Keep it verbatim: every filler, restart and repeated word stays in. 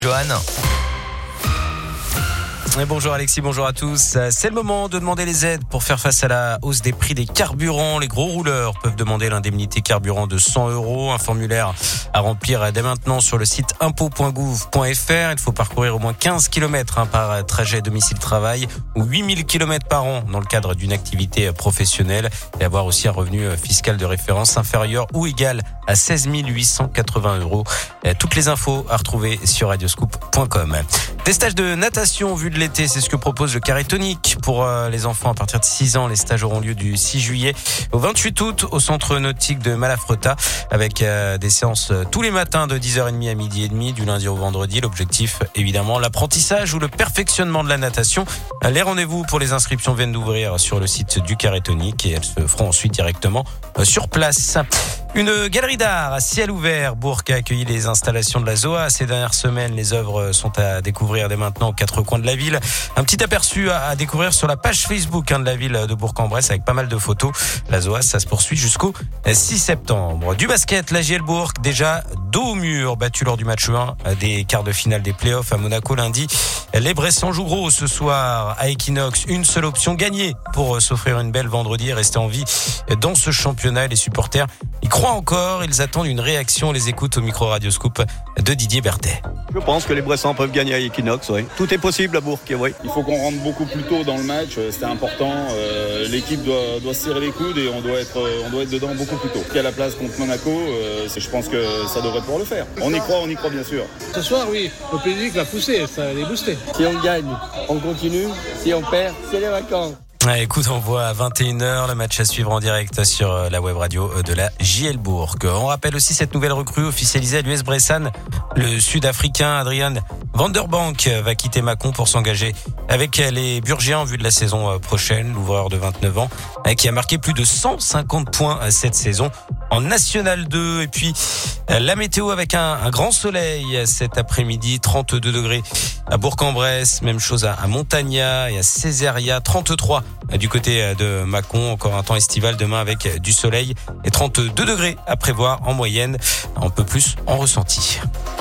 Johan. Et bonjour Alexis, bonjour à tous. C'est le moment de demander les aides pour faire face à la hausse des prix des carburants. Les gros rouleurs peuvent demander l'indemnité carburant de cent euros. Un formulaire à remplir dès maintenant sur le site impôt point gouv point f r. Il faut parcourir au moins quinze kilomètres hein, par trajet domicile-travail ou huit mille kilomètres par an dans le cadre d'une activité professionnelle et avoir aussi un revenu fiscal de référence inférieur ou égal à seize mille huit cent quatre-vingts euros. Toutes les infos à retrouver sur radioscoop point com. Des stages de natation vus de l'été, c'est ce que propose le Carré Tonique pour les enfants à partir de six ans. Les stages auront lieu du six juillet au vingt-huit août au centre nautique de Malafreta avec des séances tous les matins de dix heures trente à midi et demi du lundi au vendredi. L'objectif, évidemment, l'apprentissage ou le perfectionnement de la natation. Les rendez-vous pour les inscriptions viennent d'ouvrir sur le site du Carré Tonique et elles se feront ensuite directement sur place. Une galerie d'art à ciel ouvert, Bourg a accueilli les installations de la Zoa. Ces dernières semaines, les œuvres sont à découvrir dès maintenant aux quatre coins de la ville. Un petit aperçu à découvrir sur la page Facebook hein, de la ville de Bourg-en-Bresse avec pas mal de photos. La Zoa, ça se poursuit jusqu'au six septembre. Du basket, la J L Bourg, déjà dos au mur, battu lors du match un des quarts de finale des playoffs à Monaco lundi. Les Bressans jouent gros ce soir à Equinox. Une seule option, gagner pour s'offrir une belle vendredi et rester en vie dans ce championnat. Les supporters y croient encore, ils attendent une réaction. On les écoute au micro Radioscoop de Didier Berthet. Je pense que les Bressans peuvent gagner à Equinox, oui. Tout est possible à Bourg, oui. Il faut qu'on rentre beaucoup plus tôt dans le match, c'était important. Euh, l'équipe doit, doit se serrer les coudes et on doit être, on doit être dedans beaucoup plus tôt. Il y a la place contre Monaco, euh, je pense que ça devrait pouvoir le faire. On y croit, on y croit bien sûr. Ce soir, oui, le public va pousser, ça va les booster. Si on gagne, on continue. Si on perd, c'est les vacances. Écoute, on voit à vingt et une heures le match à suivre en direct sur la web radio de la J L Bourg. On rappelle aussi cette nouvelle recrue officialisée à l'U S Bressan. Le Sud-Africain Adrian Vanderbank va quitter Mâcon pour s'engager avec les Burgiens en vue de la saison prochaine. L'ouvreur de vingt-neuf ans qui a marqué plus de cent cinquante points cette saison en National deux. Et puis la météo avec un, un grand soleil cet après-midi, trente-deux degrés à Bourg-en-Bresse, même chose à, à Montagna et à Césaria, trente-trois du côté de Mâcon. Encore un temps estival demain avec du soleil et trente-deux degrés à prévoir en moyenne, un peu plus en ressenti.